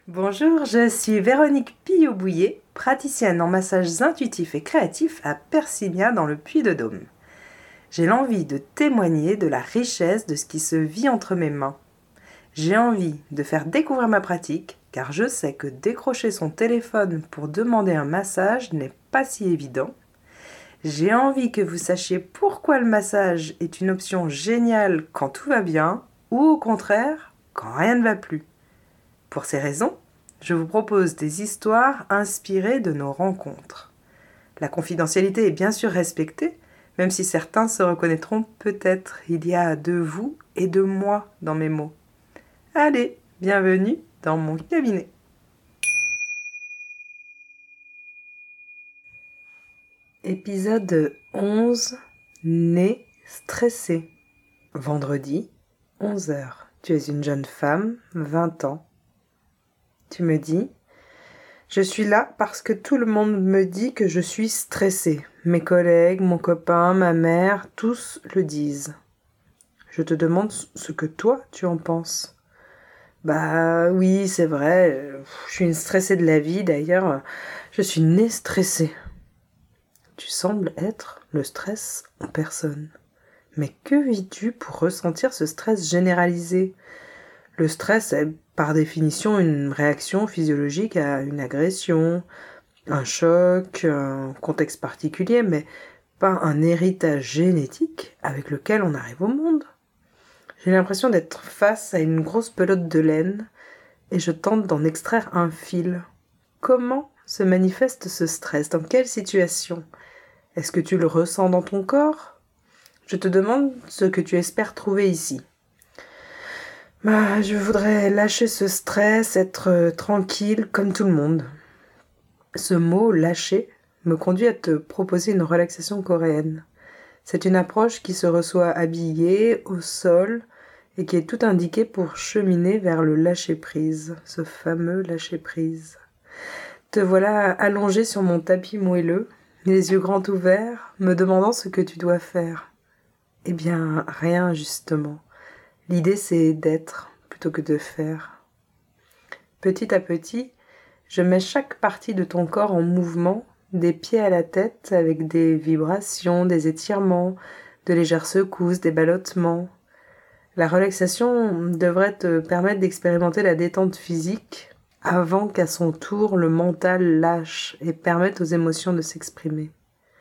Bonjour, je suis Véronique Pillot-Bouillet, praticienne en massages intuitifs et créatifs à Persigna dans le Puy-de-Dôme. J'ai l'envie de témoigner de la richesse de ce qui se vit entre mes mains. J'ai envie de faire découvrir ma pratique, car je sais que décrocher son téléphone pour demander un massage n'est pas si évident. J'ai envie que vous sachiez pourquoi le massage est une option géniale quand tout va bien, ou au contraire, quand rien ne va plus. Pour ces raisons, je vous propose des histoires inspirées de nos rencontres. La confidentialité est bien sûr respectée, même si certains se reconnaîtront peut-être. Il y a de vous et de moi dans mes mots. Allez, bienvenue dans mon cabinet. Épisode 11. Né stressé. Vendredi, 11h. Tu es une jeune femme, 20 ans. Tu me dis: je suis là parce que tout le monde me dit que je suis stressée. Mes collègues, mon copain, ma mère, tous le disent. Je te demande ce que toi, tu en penses. Bah oui, c'est vrai, je suis une stressée de la vie, d'ailleurs, je suis née stressée. Tu sembles être le stress en personne. Mais que vis-tu pour ressentir ce stress généralisé ? Le stress est par définition une réaction physiologique à une agression, un choc, un contexte particulier, mais pas un héritage génétique avec lequel on arrive au monde. J'ai l'impression d'être face à une grosse pelote de laine et je tente d'en extraire un fil. Comment se manifeste ce stress ? Dans quelle situation ? Est-ce que tu le ressens dans ton corps ? Je te demande ce que tu espères trouver ici. Je voudrais lâcher ce stress, être tranquille comme tout le monde. Ce mot « lâcher » me conduit à te proposer une relaxation coréenne. C'est une approche qui se reçoit habillée, au sol, et qui est tout indiquée pour cheminer vers le lâcher-prise, ce fameux lâcher-prise. Te voilà allongé sur mon tapis moelleux, les yeux grands ouverts, me demandant ce que tu dois faire. Eh bien, rien justement. L'idée c'est d'être plutôt que de faire. Petit à petit, je mets chaque partie de ton corps en mouvement, des pieds à la tête, avec des vibrations, des étirements, de légères secousses, des ballottements. La relaxation devrait te permettre d'expérimenter la détente physique avant qu'à son tour le mental lâche et permette aux émotions de s'exprimer.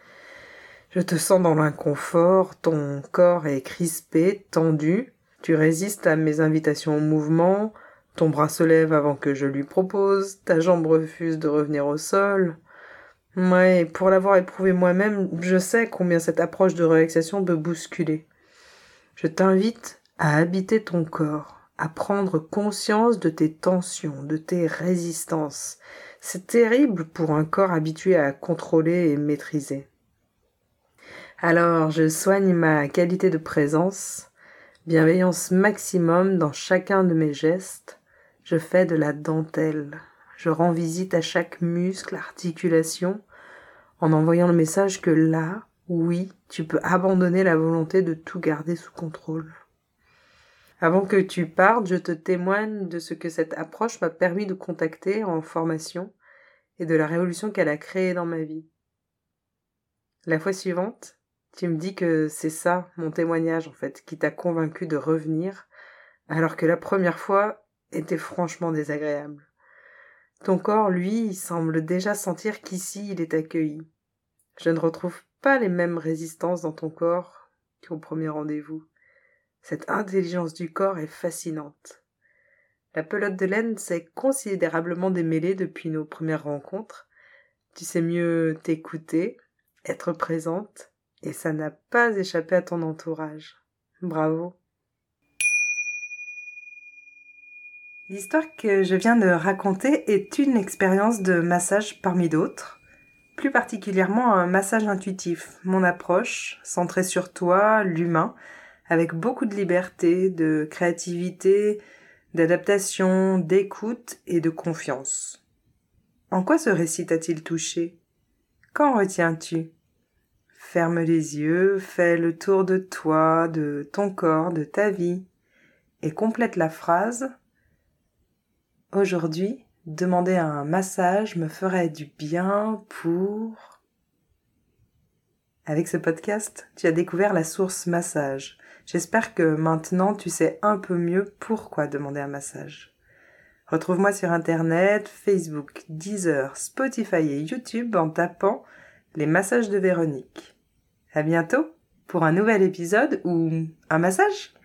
Je te sens dans l'inconfort, ton corps est crispé, tendu, tu résistes à mes invitations au mouvement, ton bras se lève avant que je lui propose, ta jambe refuse de revenir au sol. Ouais, pour l'avoir éprouvé moi-même, je sais combien cette approche de relaxation peut bousculer. Je t'invite à habiter ton corps, à prendre conscience de tes tensions, de tes résistances. C'est terrible pour un corps habitué à contrôler et maîtriser. Alors, je soigne ma qualité de présence, bienveillance maximum dans chacun de mes gestes. Je fais de la dentelle. Je rends visite à chaque muscle, articulation, en envoyant le message que là, oui, tu peux abandonner la volonté de tout garder sous contrôle. Avant que tu partes, je te témoigne de ce que cette approche m'a permis de contacter en formation et de la révolution qu'elle a créée dans ma vie. La fois suivante, tu me dis que c'est ça, mon témoignage en fait, qui t'a convaincu de revenir, alors que la première fois était franchement désagréable. Ton corps, lui, semble déjà sentir qu'ici il est accueilli. Je ne retrouve pas les mêmes résistances dans ton corps qu'au premier rendez-vous. Cette intelligence du corps est fascinante. La pelote de laine s'est considérablement démêlée depuis nos premières rencontres. Tu sais mieux t'écouter, être présente, et ça n'a pas échappé à ton entourage. Bravo. L'histoire que je viens de raconter est une expérience de massage parmi d'autres, plus particulièrement un massage intuitif, mon approche, centrée sur toi, l'humain, avec beaucoup de liberté, de créativité, d'adaptation, d'écoute et de confiance. En quoi ce récit t'a-t-il touché ? Qu'en retiens-tu ? Ferme les yeux, fais le tour de toi, de ton corps, de ta vie, et complète la phrase. Aujourd'hui, Demander un massage me ferait du bien pour... Avec ce podcast, tu as découvert la source massage. J'espère que maintenant tu sais un peu mieux pourquoi demander un massage. Retrouve-moi sur Internet, Facebook, Deezer, Spotify et YouTube en tapant les massages de Véronique. À bientôt pour un nouvel épisode ou un massage.